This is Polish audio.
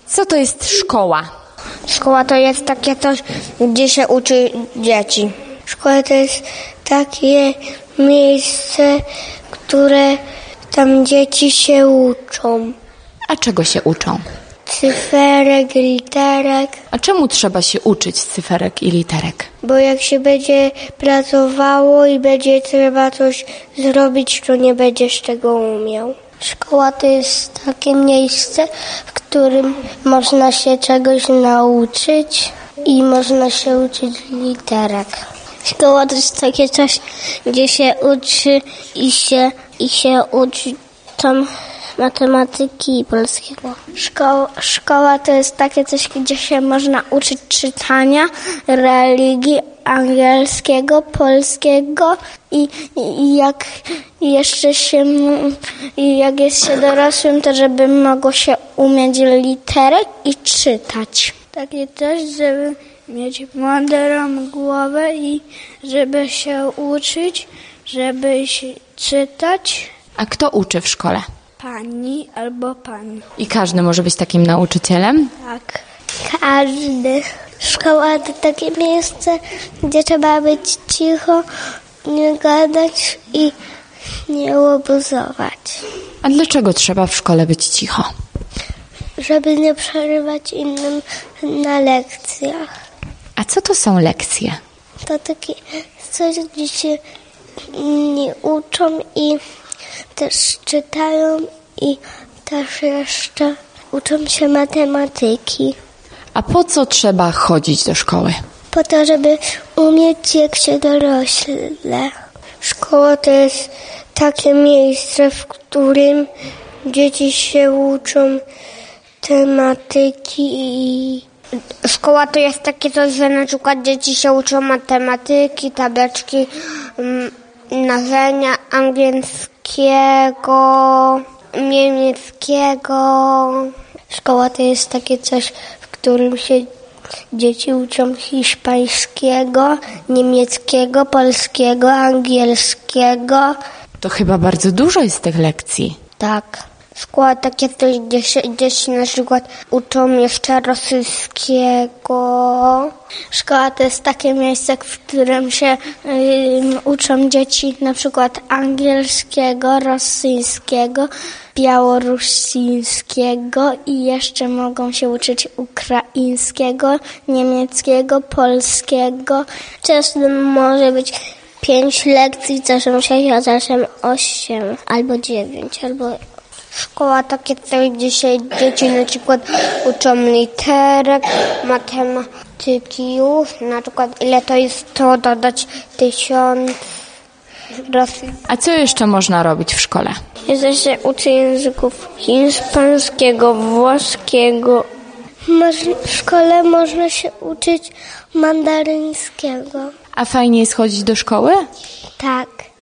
Co to jest szkoła? Szkoła to jest takie coś, gdzie się uczy dzieci. Szkoła to jest takie miejsce, które tam dzieci się uczą. A czego się uczą? Cyferek, literek. A czemu trzeba się uczyć cyferek i literek? Bo jak się będzie pracowało i będzie trzeba coś zrobić, to nie będziesz tego umiał. Szkoła to jest takie miejsce, w którym można się czegoś nauczyć i można się uczyć literek. Szkoła to jest takie coś, gdzie się uczy i się uczy tam matematyki i polskiego. Szkoła to jest takie coś, gdzie się można uczyć czytania, religii, angielskiego, polskiego i jak jeszcze się, jak jest się dorosłym, to żeby mogło się umieć literek i czytać. Takie coś, żeby mieć mądrą głowę i żeby się uczyć, żeby się czytać. A kto uczy w szkole? Pani albo pan. I każdy może być takim nauczycielem? Tak. Każdy. Szkoła to takie miejsce, gdzie trzeba być cicho, nie gadać i nie łobuzować. A dlaczego trzeba w szkole być cicho? Żeby nie przerywać innym na lekcjach. A co to są lekcje? To takie coś, gdzie się inni uczą i też czytają i też jeszcze uczą się matematyki. A po co trzeba chodzić do szkoły? Po to, żeby umieć jak się dorośle. Szkoła to jest takie miejsce, w którym dzieci się uczą tematyki i... Szkoła to jest takie coś, że na przykład dzieci się uczą matematyki, tableczki, mnożenia angielskiego, niemieckiego. Szkoła to jest takie coś, w którym się dzieci uczą hiszpańskiego, niemieckiego, polskiego, angielskiego. To chyba bardzo dużo jest tych lekcji. Tak. Szkoła takie coś, gdzie się dzieci na przykład uczą jeszcze rosyjskiego. Szkoła to jest takie miejsce, w którym się uczą dzieci na przykład angielskiego, rosyjskiego, białorusińskiego i jeszcze mogą się uczyć ukraińskiego, niemieckiego, polskiego. Czasem może być 5 lekcji, czasem 6, a czasem 8 albo 9, albo... Szkoła takie coś, gdzie się dzieci na przykład uczą literek, matematyki już, na przykład ile to jest to dodać 1000. A co jeszcze można robić w szkole? Jeszcze się uczy języków hiszpańskiego, włoskiego. W szkole można się uczyć mandaryńskiego. A fajnie jest chodzić do szkoły? Tak.